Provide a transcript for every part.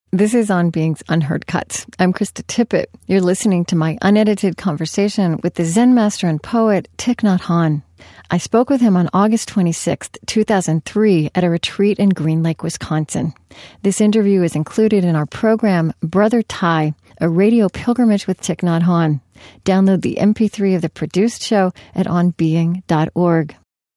This is On Being's Unheard Cuts. I'm Krista Tippett. You're listening to my unedited conversation with the Zen master and poet Thich Nhat Hanh. I spoke with him on August 26, 2003, at a retreat in Green Lake, Wisconsin. This interview is included in our program, Brother Thai, a radio pilgrimage with Thich Nhat Hanh. Download the MP3 of the produced show at onbeing.org.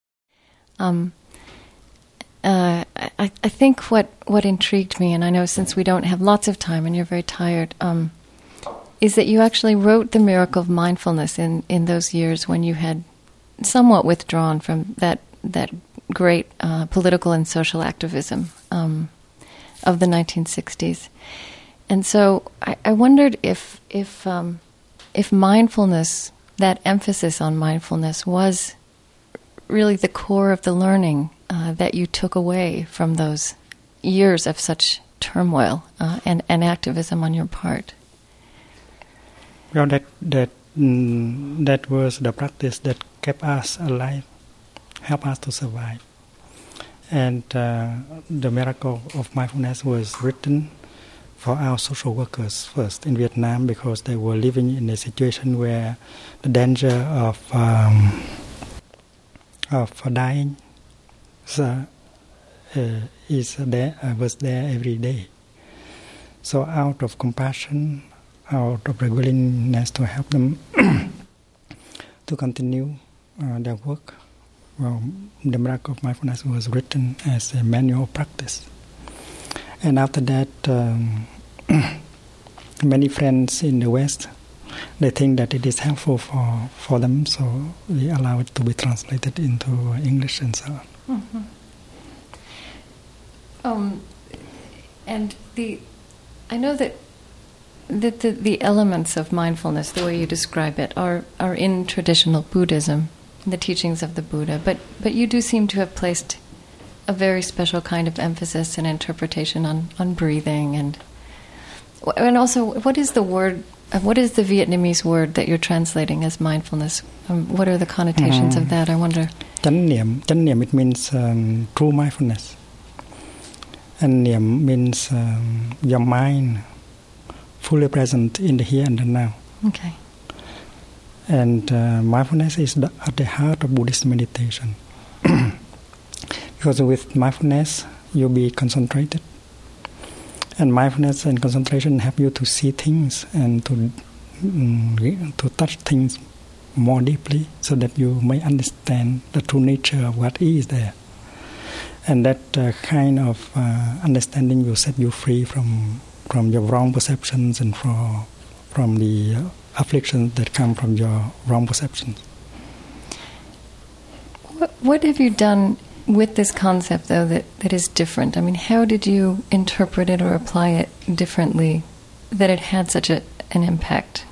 I think what intrigued me, and I know since we don't have lots of time and you're very tired, is that you actually wrote The Miracle of Mindfulness in those years when you had somewhat withdrawn from that great political and social activism of the 1960s. And so I wondered if mindfulness, that emphasis on mindfulness, was really the core of the learning that you took away from those years of such turmoil and activism on your part. Well, that was the practice that kept us alive, helped us to survive. And the miracle of mindfulness was written for our social workers first in Vietnam, because they were living in a situation where the danger of dying was there every day. So out of compassion, out of the willingness to help them to continue their work, the miracle of mindfulness was written as a manual practice. And after that, many friends in the West, they think that it is helpful for them, so we allow it to be translated into English and so on. Mm-hmm. And I know that the elements of mindfulness, the way you describe it, are in traditional Buddhism, the teachings of the Buddha. But you do seem to have placed a very special kind of emphasis and interpretation on breathing, and also what is the Vietnamese word that you're translating as mindfulness? What are the connotations of that? I wonder. Chánh niệm, it means true mindfulness. And niệm means your mind fully present in the here and the now. Okay. And mindfulness is at the heart of Buddhist meditation. Because with mindfulness, you'll be concentrated. And mindfulness and concentration help you to see things and to touch things more deeply, so that you may understand the true nature of what is there. And that kind of understanding will set you free from your wrong perceptions and from the afflictions that come from your wrong perceptions. What have you done with this concept, though, that is different? I mean, how did you interpret it or apply it differently that it had such an impact?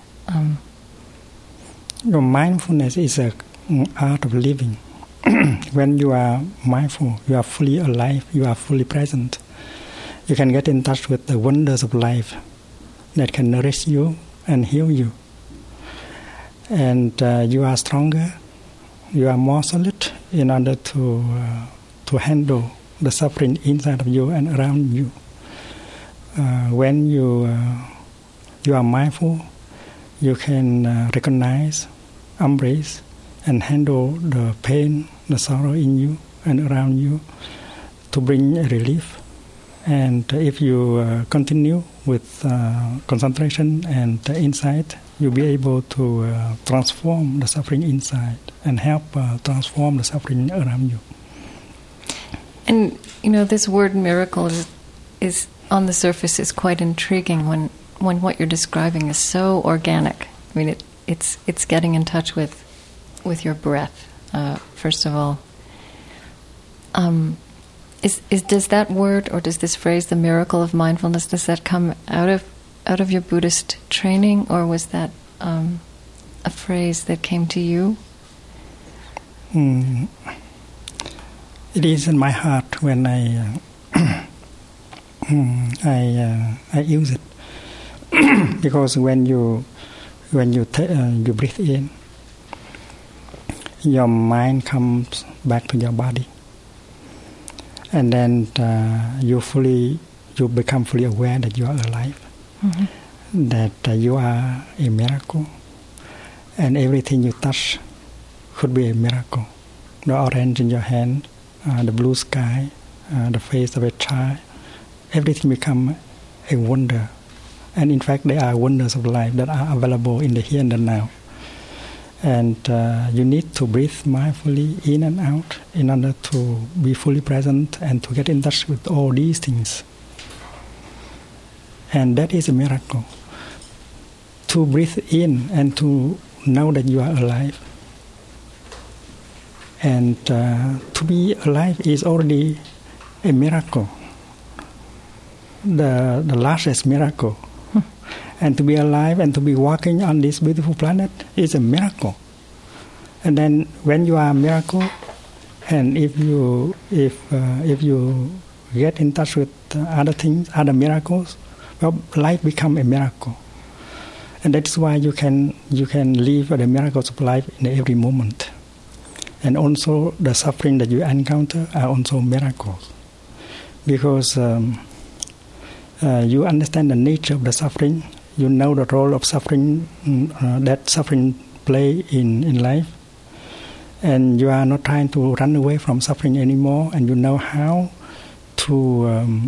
Mindfulness is an art of living. When you are mindful, you are fully alive, you are fully present. You can get in touch with the wonders of life that can nourish you and heal you. And you are stronger, you are more solid in order to handle the suffering inside of you and around you. When you are mindful, you can recognize, embrace, and handle the pain, the sorrow in you and around you to bring relief. And if you continue with concentration and insight, you'll be able to transform the suffering inside and help transform the suffering around you. And, this word miracle is on the surface is quite intriguing when what you're describing is so organic. I mean, it's getting in touch with your breath, first of all. Does that word, or does this phrase, the miracle of mindfulness, does that come out of your Buddhist training, or was that a phrase that came to you? It is in my heart when I use it, because when you breathe in, your mind comes back to your body, and then you fully you become fully aware that you are alive, that you are a miracle, and everything you touch could be a miracle. The orange in your hand, the blue sky, the face of a child, everything become a wonder. And in fact, there are wonders of life that are available in the here and the now. And you need to breathe mindfully in and out in order to be fully present and to get in touch with all these things. And that is a miracle. To breathe in and to know that you are alive. And to be alive is already a miracle, the largest miracle. And to be alive and to be walking on this beautiful planet is a miracle. And then when you are a miracle, and if you get in touch with other things, other miracles, well, life become a miracle. And that's why you can live the miracles of life in every moment. And also the suffering that you encounter are also miracles. Because you understand the nature of the suffering, you know the role of suffering, that suffering play in life. And you are not trying to run away from suffering anymore, and you know how to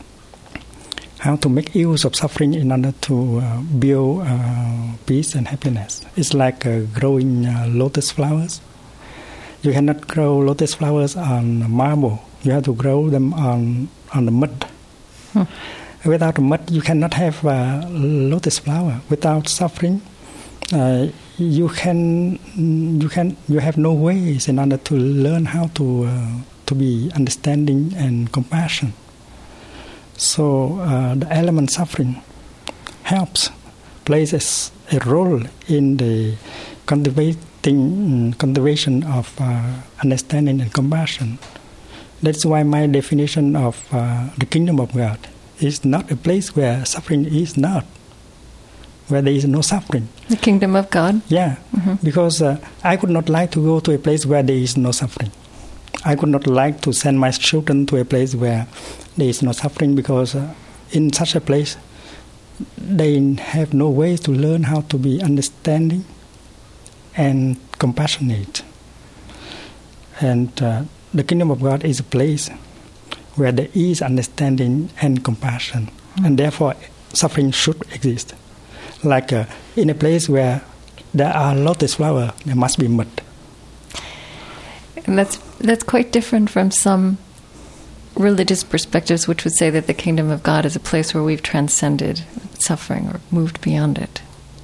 make use of suffering in order to build peace and happiness. It's like growing lotus flowers. You cannot grow lotus flowers on marble. You have to grow them on the mud. Without the mud, you cannot have a lotus flower. Without suffering, you have no ways in order to learn how to be understanding and compassion. So the element suffering plays a role in the cultivation of understanding and compassion. That's why my definition of the kingdom of God is not a place where suffering is not, where there is no suffering. The kingdom of God? Yeah, because I would not like to go to a place where there is no suffering. I would not like to send my children to a place where there is no suffering, because in such a place, they have no way to learn how to be understanding and compassionate. And the kingdom of God is a place where there is understanding and compassion, and therefore suffering should exist. Like in a place where there are lotus flowers, there must be mud. And that's quite different from some religious perspectives, which would say that the kingdom of God is a place where we've transcended suffering or moved beyond it.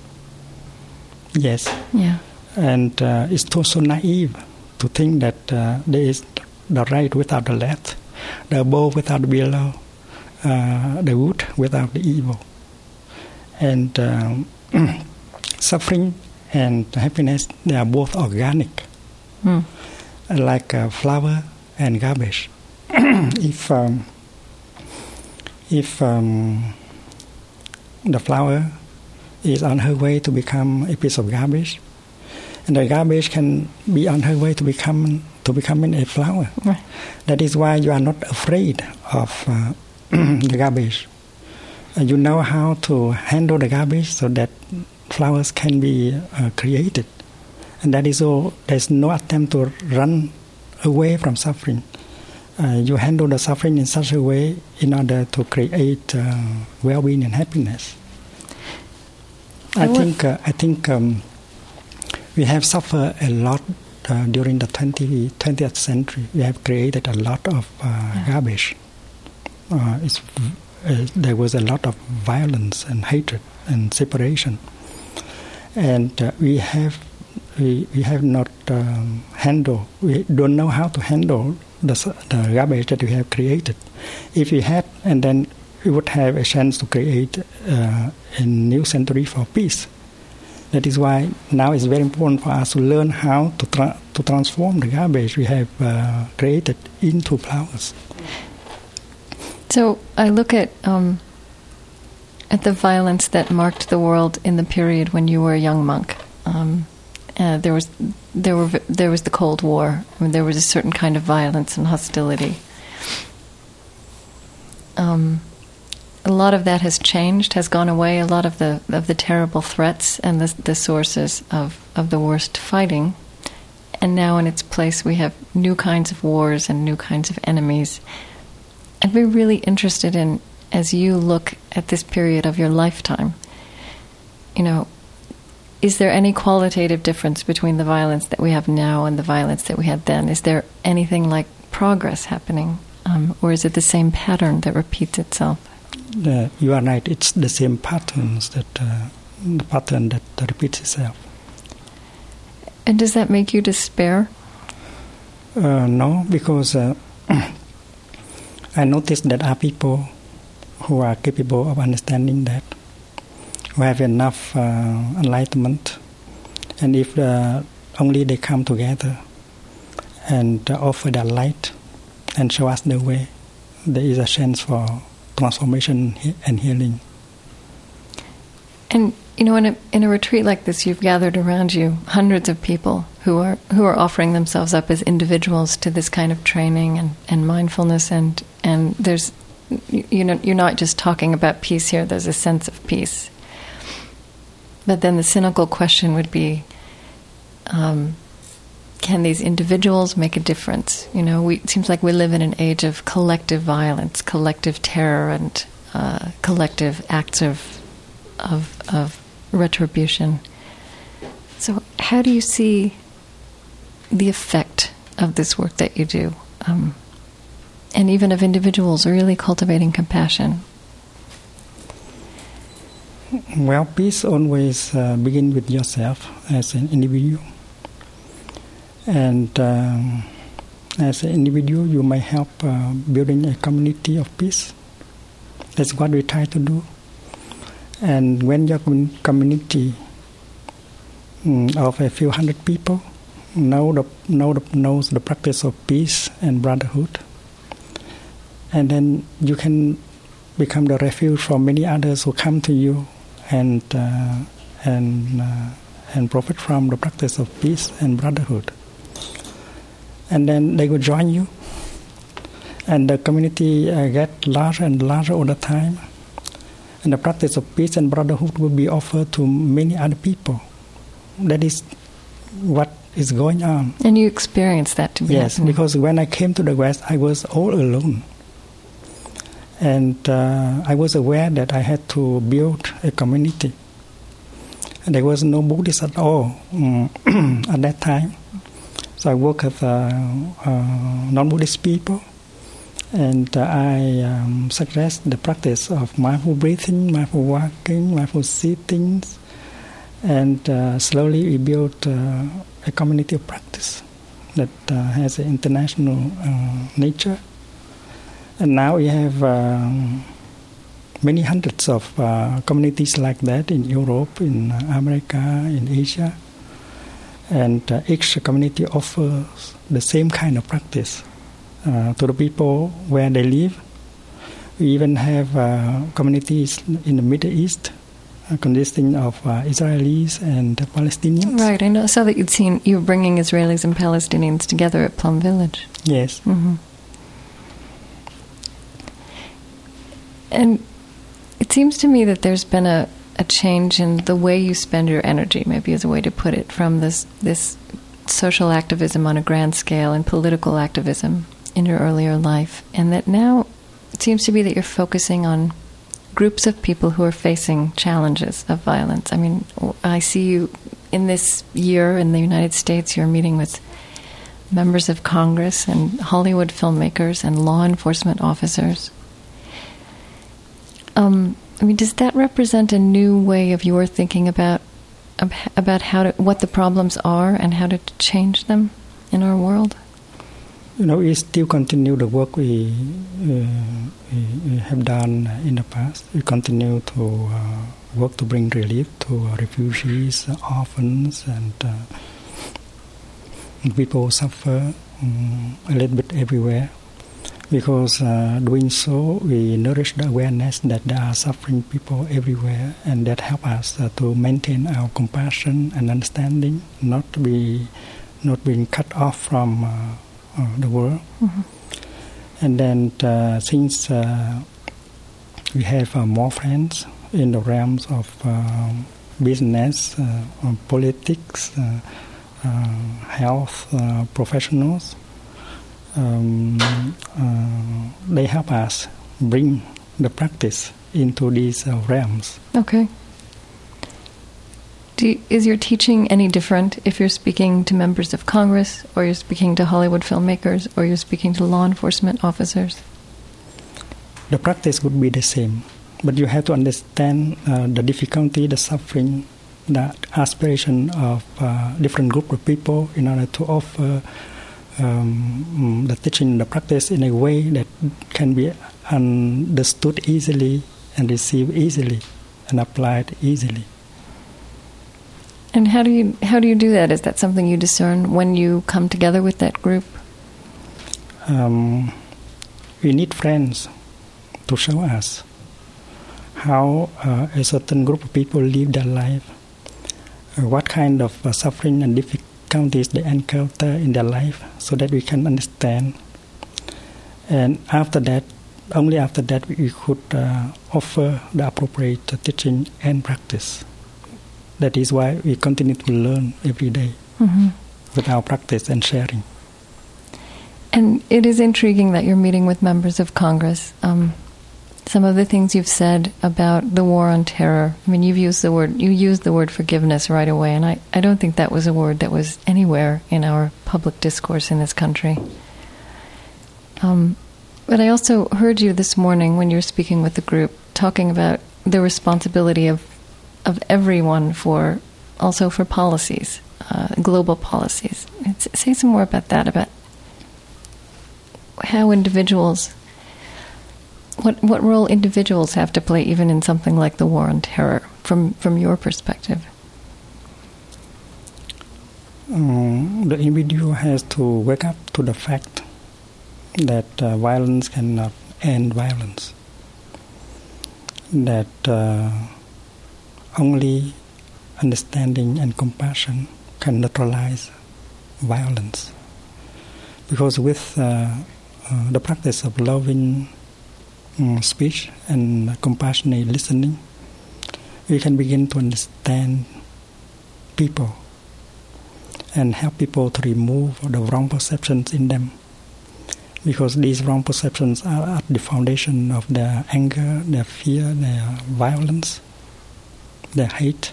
Yes. Yeah. And it's so naive to think that there is the right without the left, the above without the below, the good without the evil. And suffering and happiness, they are both organic, like flower and garbage. If the flower is on her way to become a piece of garbage, and the garbage can be on her way to becoming a flower. Right. That is why you are not afraid of the garbage. You know how to handle the garbage so that flowers can be created. And that is all. There's no attempt to run away from suffering. You handle the suffering in such a way in order to create well-being and happiness. I think we have suffered a lot during the 20th century. We have created a lot of garbage. There was a lot of violence and hatred and separation, and we have not handled. We don't know how to handle the garbage that we have created. If we had, and then we would have a chance to create a new century for peace. That is why now it's very important for us to learn how to transform the garbage we have created into flowers. So I look at the violence that marked the world in the period when you were a young monk. There was the Cold War. I mean, there was a certain kind of violence and hostility. a lot of that has changed, has gone away. A lot of the terrible threats and the sources of the worst fighting, and now in its place we have new kinds of wars and new kinds of enemies. I'd be really interested in, as you look at this period of your lifetime, is there any qualitative difference between the violence that we have now and the violence that we had then? Is there anything like progress happening, or is it the same pattern that repeats itself? You are right. It's the same patterns the pattern that repeats itself. And does that make you despair? No, because I noticed that are people who are capable of understanding that, who have enough enlightenment, and if only they come together and offer their light and show us the way, there is a chance for transformation and healing. And in a retreat like this, you've gathered around you hundreds of people who are offering themselves up as individuals to this kind of training and mindfulness, and there's you're not just talking about peace here. There's a sense of peace. But then the cynical question would be, can these individuals make a difference? It seems like we live in an age of collective violence, collective terror, and collective acts of retribution. So how do you see the effect of this work that you do, and even of individuals really cultivating compassion? Well, peace always begins with yourself as an individual. And as an individual, you may help building a community of peace. That's what we try to do. And when your community of a few hundred people knows the practice of peace and brotherhood, and then you can become the refuge for many others who come to you and profit from the practice of peace and brotherhood. And then they will join you, and the community get larger and larger all the time. And the practice of peace and brotherhood will be offered to many other people. That is what is going on. And you experience that to be Yes, happening. because when I came to the West, I was all alone. And I was aware that I had to build a community. And there was no Buddhist at all at that time. So I worked with non-Buddhist people, and I suggest the practice of mindful breathing, mindful walking, mindful sitting, and slowly we built a community of practice that has an international nature. And now we have many hundreds of communities like that in Europe, in America, in Asia. And each community offers the same kind of practice to the people where they live. We even have communities in the Middle East consisting of Israelis and Palestinians. Right, I know. I saw that you were bringing Israelis and Palestinians together at Plum Village. Yes. Mm-hmm. And it seems to me that there's been a change in the way you spend your energy, maybe as a way to put it, from this social activism on a grand scale and political activism in your earlier life, and that now it seems to be that you're focusing on groups of people who are facing challenges of violence. I mean, I see you in this year in the United States, you're meeting with members of Congress and Hollywood filmmakers and law enforcement officers. I mean, does that represent a new way of your thinking about what the problems are and how to change them in our world? We still continue the work we have done in the past. We continue to work to bring relief to refugees, orphans, and people who suffer a little bit everywhere. Because doing so, we nourish the awareness that there are suffering people everywhere, and that help us to maintain our compassion and understanding, not being cut off from the world. Mm-hmm. And then since we have more friends in the realms of business, politics, health professionals. They help us bring the practice into these realms. Okay. Is your teaching any different if you're speaking to members of Congress, or you're speaking to Hollywood filmmakers, or you're speaking to law enforcement officers? The practice would be the same, but you have to understand the difficulty, the suffering, the aspiration of different group of people in order to offer the teaching, the practice in a way that can be understood easily and received easily and applied easily. And how do you do that? Is that something you discern when you come together with that group? We need friends to show us how a certain group of people live their life, what kind of suffering and difficulties they encounter in their life, so that we can understand. And after that, only after that, we could offer the appropriate teaching and practice. That is why we continue to learn every day with our practice and sharing. And it is intriguing that you're meeting with members of Congress. Some of the things you've said about the war on terror. I mean, you used the word forgiveness right away, and I don't think that was a word that was anywhere in our public discourse in this country. But I also heard you this morning when you were speaking with the group talking about the responsibility of everyone for policies, global policies. Say some more about that, about how individuals, what role individuals have to play even in something like the war on terror, from your perspective. The individual has to wake up to the fact that violence cannot end violence, that only understanding and compassion can neutralize violence. Because with the practice of loving speech and compassionate listening, we can begin to understand people and help people to remove the wrong perceptions in them. Because these wrong perceptions are at the foundation of their anger, their fear, their violence, their hate.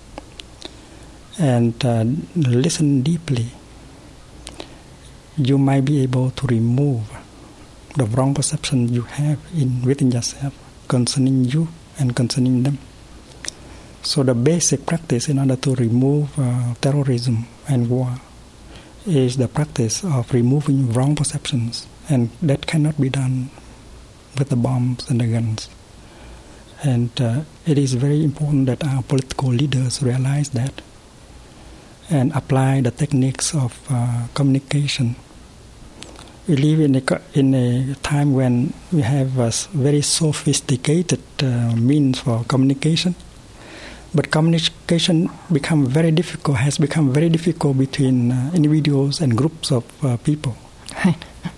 And listen deeply. You might be able to remove the wrong perception you have within yourself concerning you and concerning them. So the basic practice in order to remove terrorism and war is the practice of removing wrong perceptions, and that cannot be done with the bombs and the guns. And it is very important that our political leaders realize that and apply the techniques of communication. We live in a time when we have very sophisticated means for communication, but communication has become very difficult between individuals and groups of people. Right.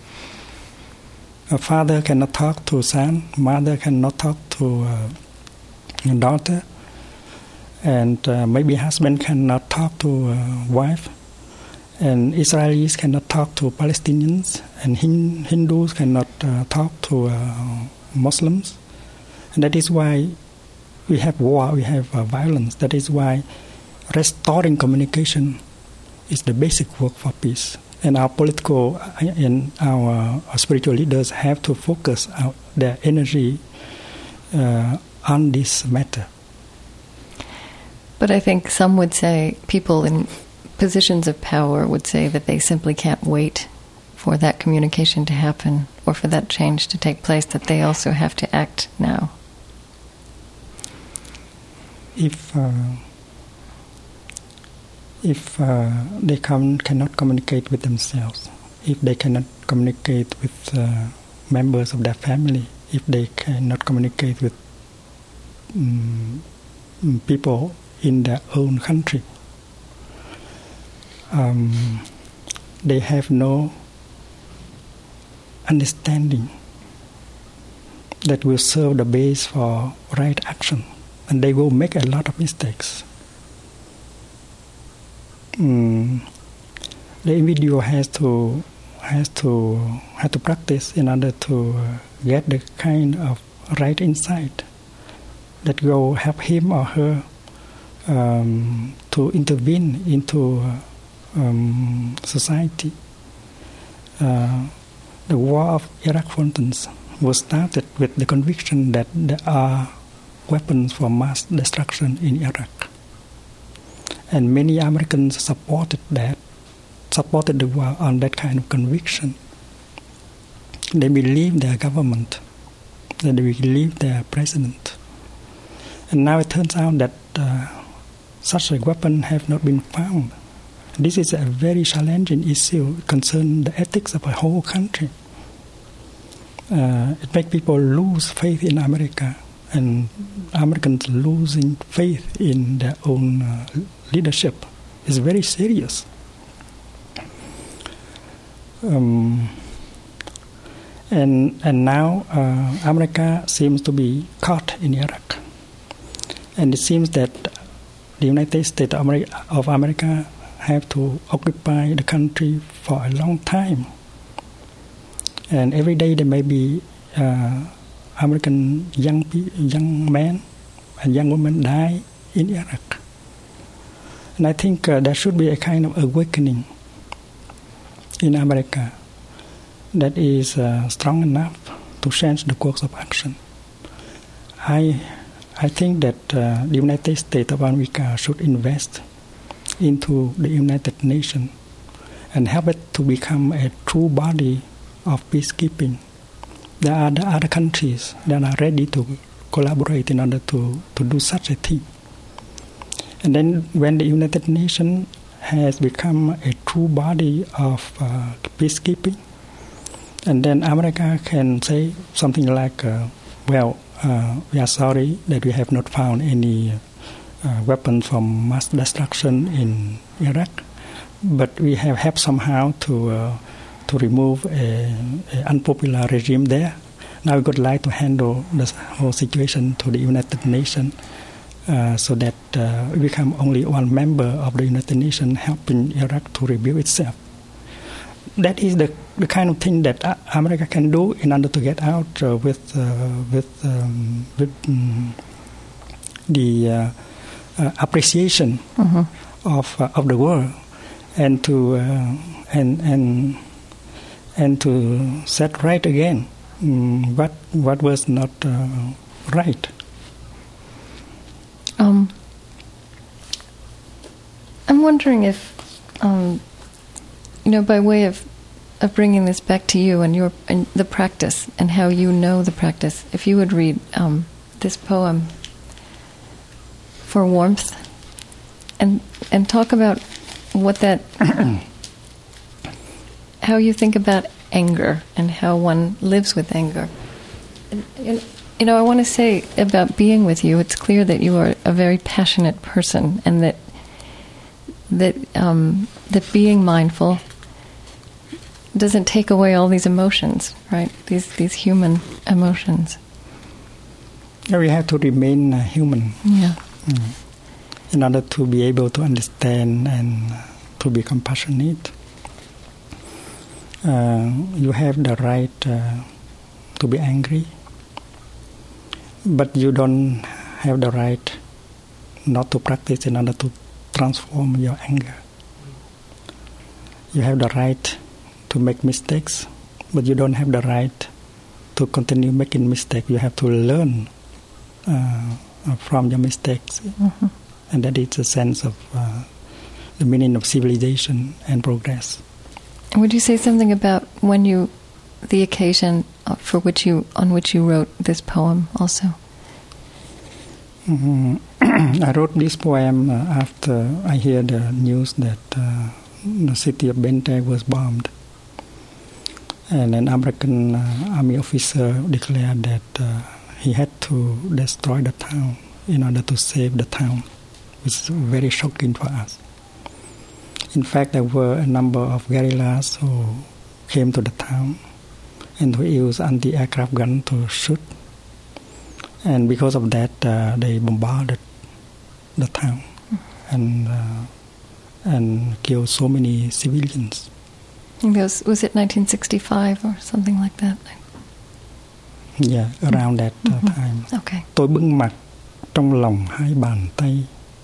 A father cannot talk to son, mother cannot talk to a daughter, and maybe husband cannot talk to wife, and Israelis cannot talk to Palestinians, and Hindus cannot talk to Muslims. And that is why we have war, we have violence. That is why restoring communication is the basic work for peace. And our political and our spiritual leaders have to focus their energy on this matter. But I think some would say, people in positions of power would say that they simply can't wait for that communication to happen or for that change to take place, that they also have to act now. If they cannot communicate with themselves, if they cannot communicate with members of their family, if they cannot communicate with people in their own country, they have no understanding that will serve the base for right action, and they will make a lot of mistakes. The individual has to practice in order to get the kind of right insight that will help him or her to intervene into society. The war of Iraq, for instance, was started with the conviction that there are weapons for mass destruction in Iraq. And many Americans supported the war on that kind of conviction. They believed their government, they believed their president. And now it turns out that such a weapon have not been found. This is a very challenging issue concerning the ethics of a whole country. It makes people lose faith in America, and Americans losing faith in their own leadership is very serious. And now America seems to be caught in Iraq, and it seems that the United States of America have to occupy the country for a long time. And every day there may be American young men and young women die in Iraq. And I think there should be a kind of awakening in America that is strong enough to change the course of action. I think that the United States of America should invest into the United Nations and help it to become a true body of peacekeeping. There are the other countries that are ready to collaborate in order to do such a thing. And then when the United Nations has become a true body of peacekeeping, and then America can say something like, we are sorry that we have not found any weapons for mass destruction in Iraq, but we have helped somehow to remove an unpopular regime there. Now we would like to handle the whole situation to the United Nations so that we become only one member of the United Nations helping Iraq to rebuild itself. That is the kind of thing that America can do in order to get out with the appreciation of the world, and to set right again what was not right. I'm wondering if, by way of bringing this back to you and the practice and how you know the practice, if you would read this poem for warmth and talk about what that, how you think about anger and how one lives with anger. And I want to say about being with you, it's clear that you are a very passionate person, and that being mindful doesn't take away all these emotions, right? These human emotions. Yeah, we have to remain human. Yeah. In order to be able to understand and to be compassionate. You have the right to be angry, but you don't have the right not to practice in order to transform your anger. You have the right to make mistakes, but you don't have the right to continue making mistakes. You have to learn from your mistakes. Mm-hmm. And that is a sense of the meaning of civilization and progress. Would you say something about the occasion on which you wrote this poem also? Mm-hmm. I wrote this poem after I heard the news that the city of Bente was bombed. And an American army officer declared that he had to destroy the town in order to save the town, which is very shocking for us. In fact, there were a number of guerrillas who came to the town and who used anti-aircraft guns to shoot And because of that, they bombarded the town and killed so many civilians. I think was it 1965 or something like that? Yeah, around that time. Okay. Tôi bưng mặt trong lòng hai bàn tay.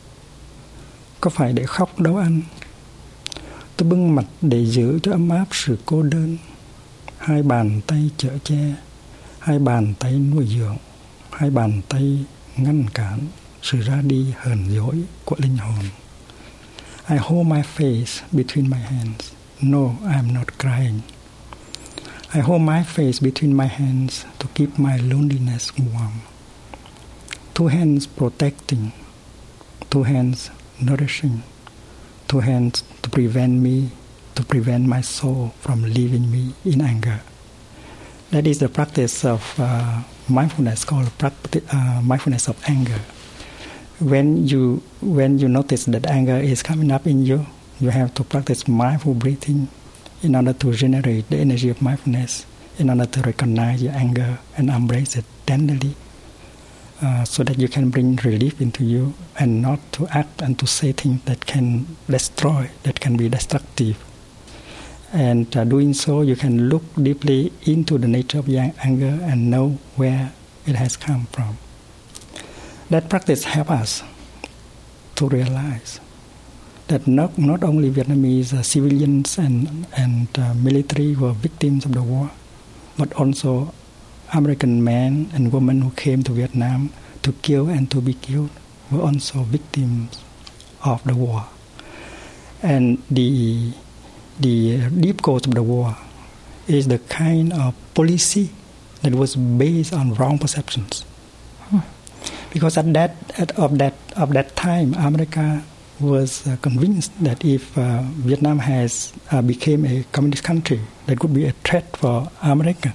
Có phải để khóc đâu anh? Tôi bưng mặt để giữ cho ấm áp sự cô đơn. Hai bàn tay chở che, hai bàn tay nuôi dưỡng, hai bàn tay ngăn cản sự ra đi hờn dỗi của linh hồn. I hold my face between my hands. No, I am not crying. I hold my face between my hands to keep my loneliness warm. Two hands protecting, two hands nourishing, two hands to prevent my soul from leaving me in anger. That is the practice of mindfulness called mindfulness of anger. When you notice that anger is coming up in you, you have to practice mindful breathing in order to generate the energy of mindfulness, in order to recognize your anger and embrace it tenderly, so that you can bring relief into you and not to act and to say things that can destroy, that can be destructive. And doing so, you can look deeply into the nature of your anger and know where it has come from. That practice helps us to realize that not only Vietnamese civilians and military were victims of the war, but also American men and women who came to Vietnam to kill and to be killed were also victims of the war. And the deep cause of the war is the kind of policy that was based on wrong perceptions. Because of that time, America was convinced that if Vietnam has became a communist country, that could be a threat for America.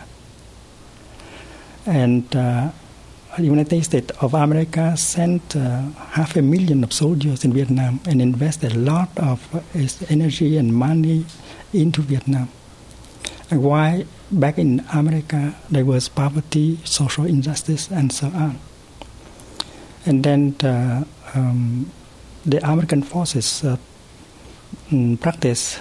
And the United States of America sent 500,000 of soldiers in Vietnam and invested a lot of its energy and money into Vietnam. And why back in America there was poverty, social injustice, and so on. And then the American forces practice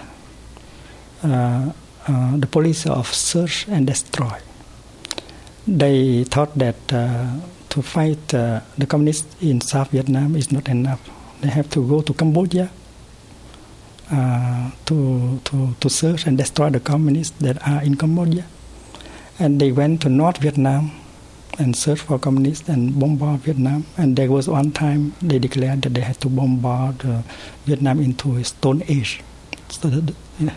the policy of search and destroy. They thought that to fight the communists in South Vietnam is not enough. They have to go to Cambodia to search and destroy the communists that are in Cambodia. And they went to North Vietnam and searched for communists and bombard Vietnam. And there was one time they declared that they had to bombard Vietnam into a Stone Age, so that,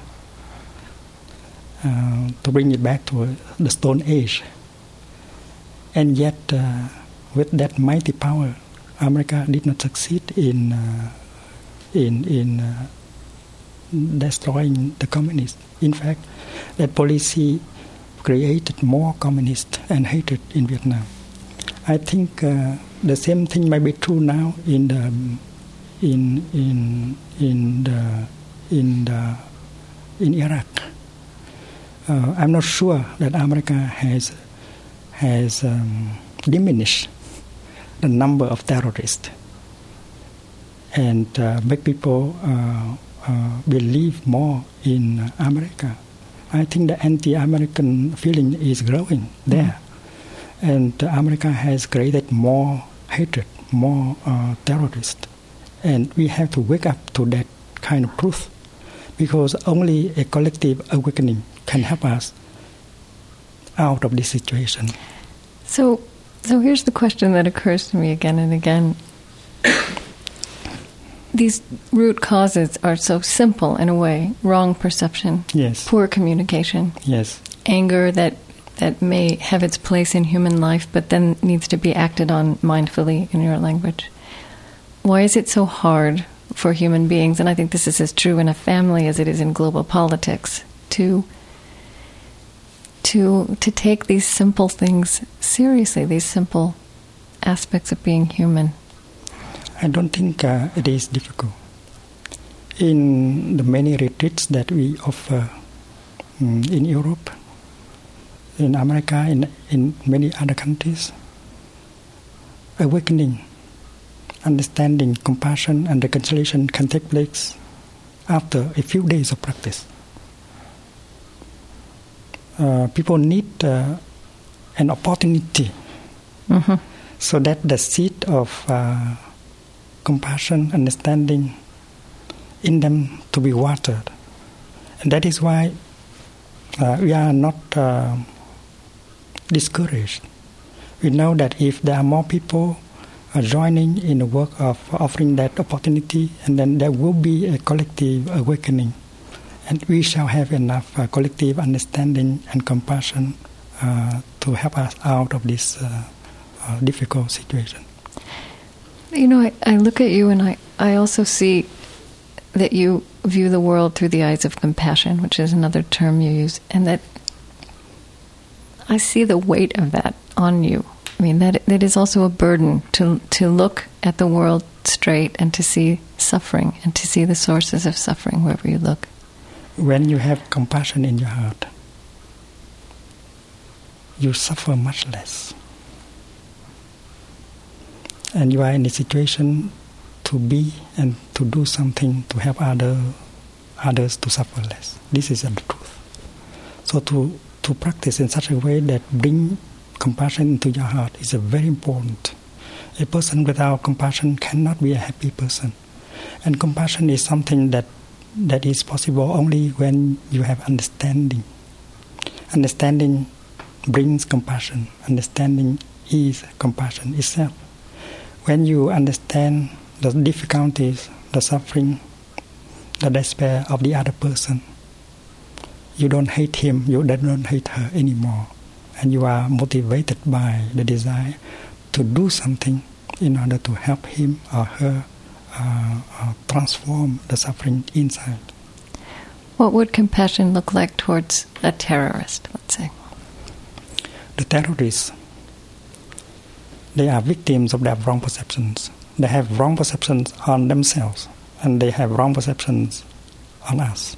to bring it back to the Stone Age. And yet, with that mighty power, America did not succeed in destroying the communists. In fact, that policy created more communists and hatred in Vietnam. I think the same thing might be true now in Iraq. I'm not sure that America has diminished the number of terrorists and make people believe more in America. I think the anti-American feeling is growing there. And America has created more hatred, more terrorists. And we have to wake up to that kind of truth, because only a collective awakening can help us out of this situation. So here's the question that occurs to me again and again. These root causes are so simple in a way. Wrong perception. Yes. Poor communication. Yes. Anger that may have its place in human life, but then needs to be acted on mindfully in your language. Why is it so hard for human beings, and I think this is as true in a family as it is in global politics, to take these simple things seriously, these simple aspects of being human? I don't think it is difficult. In the many retreats that we offer in Europe, in America, in many other countries, awakening, understanding, compassion, and reconciliation can take place after a few days of practice. People need an opportunity so that the seed of compassion, understanding in them to be watered. And that is why we are not discouraged. We know that if there are more people joining in the work of offering that opportunity, and then there will be a collective awakening, and we shall have enough collective understanding and compassion to help us out of this difficult situation. You know, I look at you and I also see that you view the world through the eyes of compassion, which is another term you use, and that I see the weight of that on you. I mean, that is also a burden to look at the world straight and to see suffering and to see the sources of suffering wherever you look. When you have compassion in your heart, you suffer much less. And you are in a situation to be and to do something to help others to suffer less. This is the truth. So to practice in such a way that bring compassion into your heart is very important. A person without compassion cannot be a happy person. And compassion is something that is possible only when you have understanding. Understanding brings compassion. Understanding is compassion itself. When you understand the difficulties, the suffering, the despair of the other person, you don't hate him, you don't hate her anymore. And you are motivated by the desire to do something in order to help him or her transform the suffering inside. What would compassion look like towards a terrorist, let's say? The terrorists, they are victims of their wrong perceptions. They have wrong perceptions on themselves, and they have wrong perceptions on us.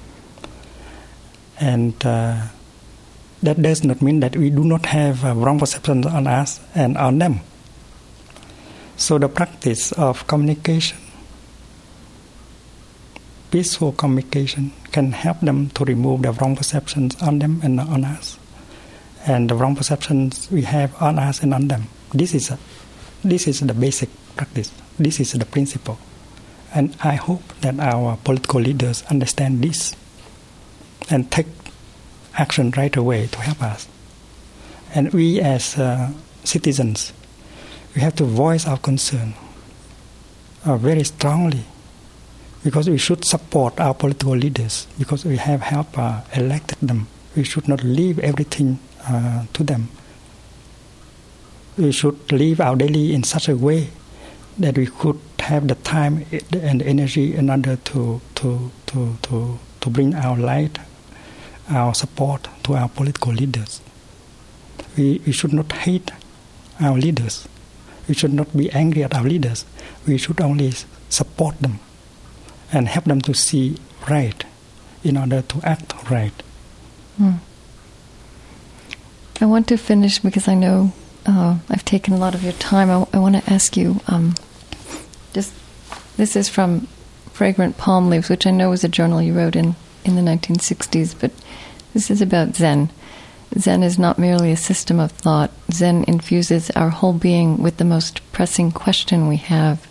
And that does not mean that we do not have wrong perceptions on us and on them. So the practice of communication, peaceful communication, can help them to remove the wrong perceptions on them and on us, and the wrong perceptions we have on us and on them. This is the basic practice. This is the principle. And I hope that our political leaders understand this and take action right away to help us. And we as citizens, we have to voice our concern very strongly, because we should support our political leaders, because we have helped elected them. We should not leave everything to them. We should live our daily in such a way that we could have the time and the energy in order to bring our light, our support to our political leaders. We should not hate our leaders. We should not be angry at our leaders. We should only support them and help them to see right in order to act right. I want to finish because I know I've taken a lot of your time. I want to ask you, this is from Fragrant Palm Leaves, which I know was a journal you wrote in the 1960s, but this is about Zen. Zen is not merely a system of thought. Zen infuses our whole being with the most pressing question we have.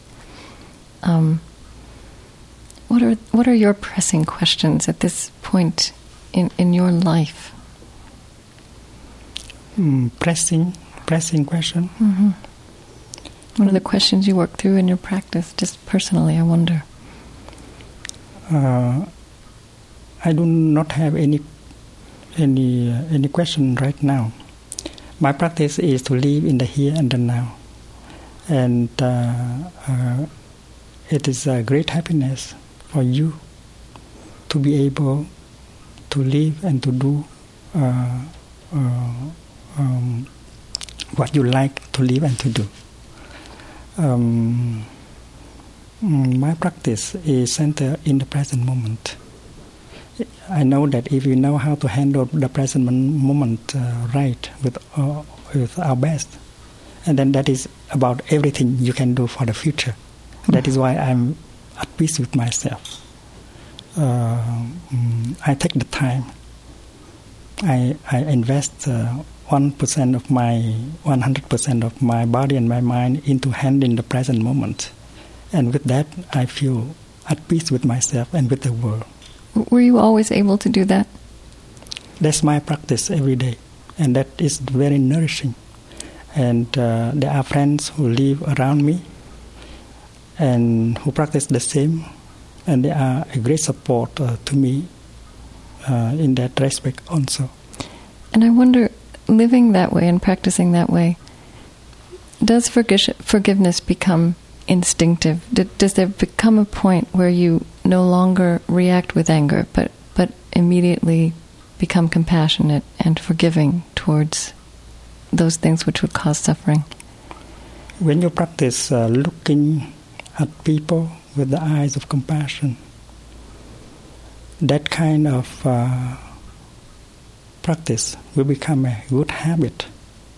What are your pressing questions at this point in your life? Pressing question? Mm-hmm. What are the questions you work through in your practice, just personally, I wonder? I do not have any question right now. My practice is to live in the here and the now. And it is a great happiness for you to be able to live and to do what you like to live and to do. My practice is centered in the present moment. I know that if we know how to handle the present moment right with our best, And then that is about everything you can do for the future. That is why I'm at peace with myself. I take the time. I invest 1% of my 100% of my body and my mind into handling the present moment, and with that I feel at peace with myself and with the world. Were you always able to do that? That's my practice every day, and that is very nourishing. And there are friends who live around me and who practice the same, and they are a great support to me in that respect also. And I wonder, living that way and practicing that way, does forgiveness become instinctive? Does there become a point where you no longer react with anger, but immediately become compassionate and forgiving towards those things which would cause suffering? When you practice looking at people with the eyes of compassion, that kind of practice will become a good habit,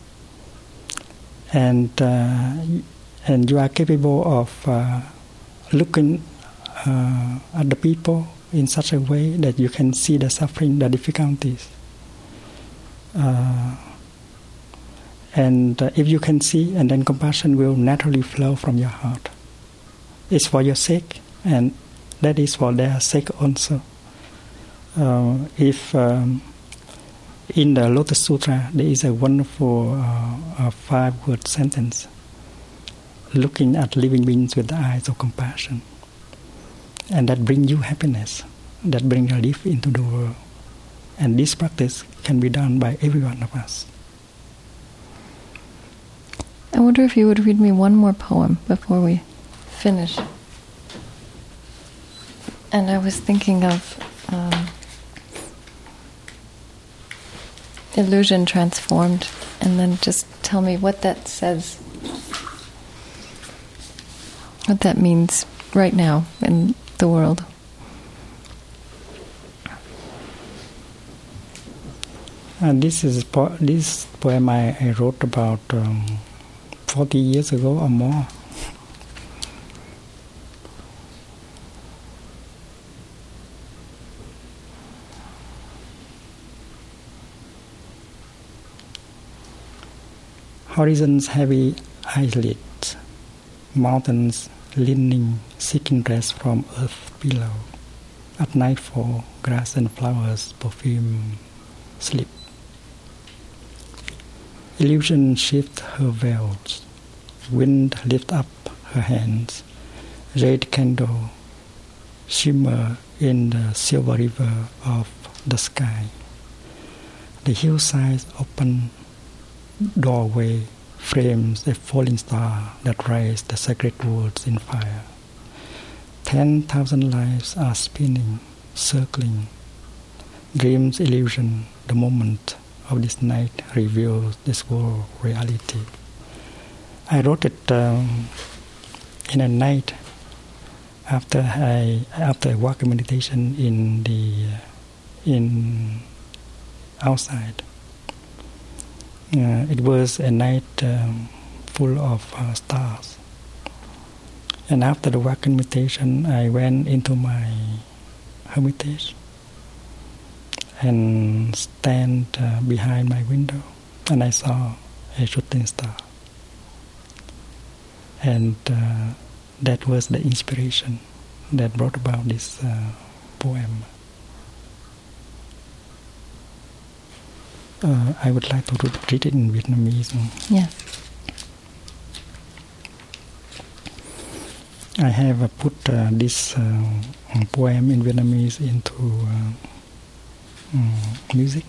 and you are capable of looking at the people in such a way that you can see the suffering, the difficulties, and if you can see, and then compassion will naturally flow from your heart. It's for your sake, and that is for their sake also. If in the Lotus Sutra there is a wonderful 5-word sentence, looking at living beings with the eyes of compassion, and that brings you happiness, that brings relief into the world. And this practice can be done by every one of us. I wonder if you would read me one more poem before we finish. And I was thinking of Illusion Transformed, and then just tell me what that says, what that means right now in the world. This poem I wrote about 40 years ago or more. Horizon's heavy eyelids, mountains leaning, seeking rest from earth's below. At nightfall, grass and flowers perfume sleep. Illusion shifts her veils, wind lifts up her hands. Red candle shimmer in the silver river of the sky. The hillsides open. Doorway frames a falling star that writes the sacred words in fire. 10,000 lives are spinning, circling. Dreams illusion, the moment of this night reveals this world reality. I wrote it in a night after a walking meditation in outside. It was a night full of stars. And after the walking meditation, I went into my hermitage and stand behind my window, and I saw a shooting star. And that was the inspiration that brought about this poem. I would like to read it in Vietnamese. Yes. I have put this poem in Vietnamese into music.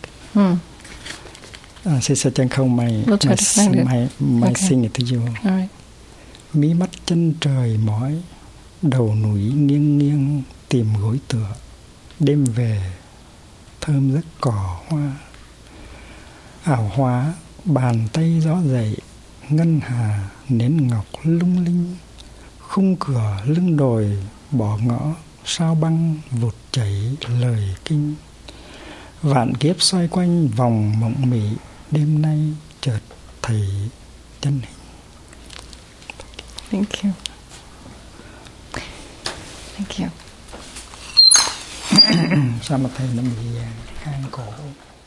We'll try to find it. My sing it to you. All right. Mí mắt chân trời mỏi, đầu núi nghiêng nghiêng tìm gối tựa. Đêm về thơm giấc cỏ hoa. Ảo hóa bàn tay gió dậy, ngân hà nến ngọc lung linh. Khung cửa lưng đồi bỏ ngõ, sao băng vụt chảy lời kinh. Vạn kiếp xoay quanh vòng mộng mị, đêm nay chợt thấy chân hình. Thank you. Thank you. Sao mà thầy nó bị hang cổ?